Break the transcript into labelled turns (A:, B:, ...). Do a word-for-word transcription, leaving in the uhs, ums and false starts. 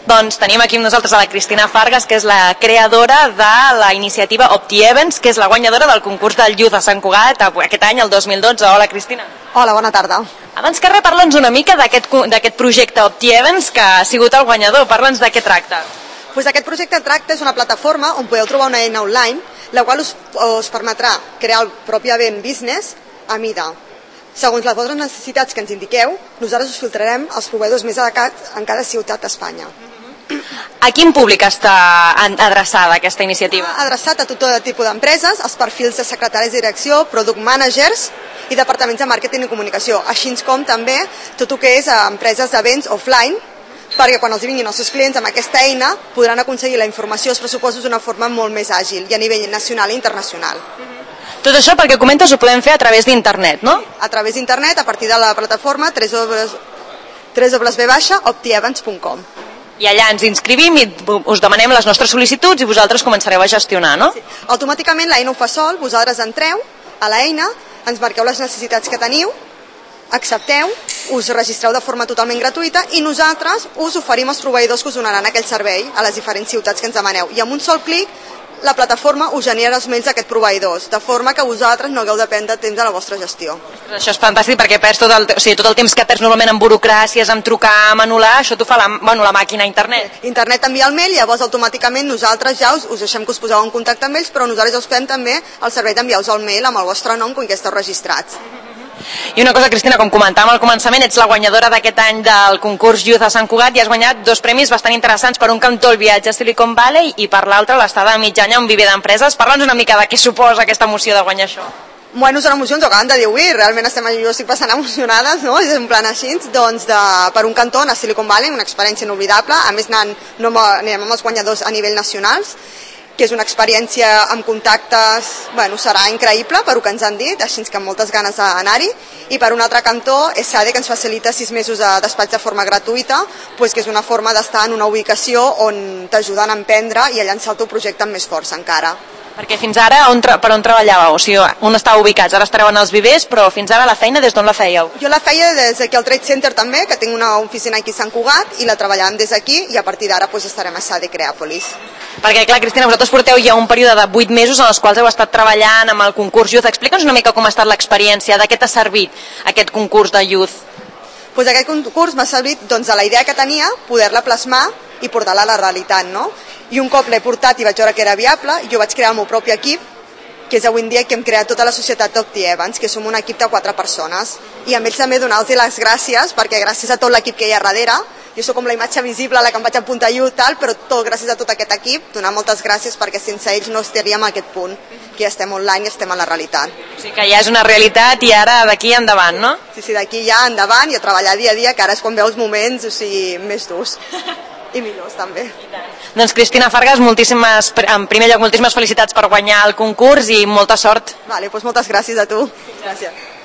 A: Doncs tenim aquí amb nosaltres a la Cristina Fargas, que és la creadora de la iniciativa OptiEvents, que és la guanyadora del concurs del Youth a Sant Cugat aquest any, el dos mil dotze. Hola, Cristina.
B: Hola, bona tarda.
A: Abans que res, parla'ns una mica d'aquest projecte OptiEvents que ha sigut el guanyador. Parla'ns de què tracta.
B: Pues aquest projecte tracta és una plataforma on podeu trobar una eina online, la qual us, us permetrà crear el propi event business a mida. Segons les vostres necessitats que ens indiqueu, nosaltres us filtrarem els proveïdors més adequats en cada ciutat d'Espanya.
A: A quin públic està adreçada aquesta iniciativa?
B: Adreçat a tot tipus d'empreses, els perfils de secretaris de direcció, product managers i departaments de màrqueting i comunicació, així com també tot el que és a empreses d'events offline, perquè quan els vinguin els seus clients amb aquesta eina podran aconseguir la informació i els pressupostos d'una forma molt més àgil i a nivell nacional i internacional.
A: Tot això, perquè comentes, ho podem fer a través d'internet, no?
B: A través d'internet, a partir de la plataforma w w w punt optievents punt com.
A: I allà ens inscrivim i us demanem les nostres sol·licituds i vosaltres començareu a gestionar, no?
B: Sí. Automàticament l'eina ho fa sol, vosaltres entreu a l'eina, ens marqueu les necessitats que teniu, accepteu, us registreu de forma totalment gratuïta i nosaltres us oferim els proveïdors que us donaran aquell servei a les diferents ciutats que ens demaneu. I amb un sol clic la plataforma us genera els mails d'aquests proveïdors, de forma que vosaltres no hagueu de prendre temps de la vostra gestió.
A: Això és fantàstic perquè perds tot el, o sigui, tot el temps que perds normalment en burocràcies, en trucar, en anular, això t'ho fa la, bueno, la màquina internet.
B: Internet envia el mail i llavors automàticament nosaltres ja us, us deixem que us poseu en contacte amb ells, però nosaltres ja us fem també el servei d'enviar-vos el mail amb el vostre nom com que esteu registrats.
A: I una cosa, Cristina, com comentàvem al començament, ets la guanyadora d'aquest any del concurs Youth a Sant Cugat i has guanyat dos premis bastant interessants, per un cantó el viatge a Silicon Valley i per l'altre l'estada a mig any a un viver d'empreses. Parla'ns una mica de què suposa aquesta emoció de guanyar això.
B: Bueno, són emocions, ho acaben de dir avui, realment estem, jo estic passant emocionades, no? És en plan així, doncs, de, per un cantó a Silicon Valley, una experiència inolvidable, a més anant, no, anem amb els guanyadors a nivell nacionals, que és una experiència amb contactes, bueno, serà increïble per el que ens han dit, així que amb moltes ganes d'anar-hi. I per un altre cantó, és SADE, que ens facilita sis mesos de despatx de forma gratuïta, pues, que és una forma d'estar en una ubicació on t'ajuden a emprendre i a llançar el teu projecte amb més força encara.
A: Perquè fins ara, on, per on treballàveu? O sigui, on estàveu ubicats? Ara estareu en els vivers, però fins ara la feina des d'on la fèieu?
B: Jo la feia des d'aquí al Trade Center també, que tinc una oficina aquí a Sant Cugat, i la treballàvem des d'aquí, i a partir d'ara pues, estarem a SADE Creàpolis.
A: Perquè, clar, Cristina, vosaltres porteu ja un període de vuit mesos en els quals heu estat treballant amb el concurs Youth. Explica'ns una mica com ha estat l'experiència, de què t'ha servit aquest concurs de Youth.
B: Pues aquest concurs m'ha servit doncs, a la idea que tenia, poder-la plasmar i portar-la a la realitat, no? I un cop l'he portat i vaig veure que era viable, jo vaig crear el meu propi equip, que és avui en dia que hem creat tota la societat d'OptiEvents, que som un equip de quatre persones. I amb ells també donar-los les gràcies, perquè gràcies a tot l'equip que hi ha darrere, jo sóc com la imatge visible, la que em vaig apuntar jo, tal, però tot gràcies a tot aquest equip, donar moltes gràcies perquè sense ells no estaríem a aquest punt, que ja estem online i estem a la realitat.
A: O sigui que ja és una realitat i ara d'aquí endavant, no?
B: Sí, sí, d'aquí ja endavant i a treballar dia a dia, que ara és quan veus moments, o sigui, més durs. I millors també.
A: Doncs Cristina Fargas, moltíssimes, en primer lloc moltíssimes felicitats per guanyar el concurs i molta sort.
B: Vale, doncs moltes gràcies a tu. Gràcies.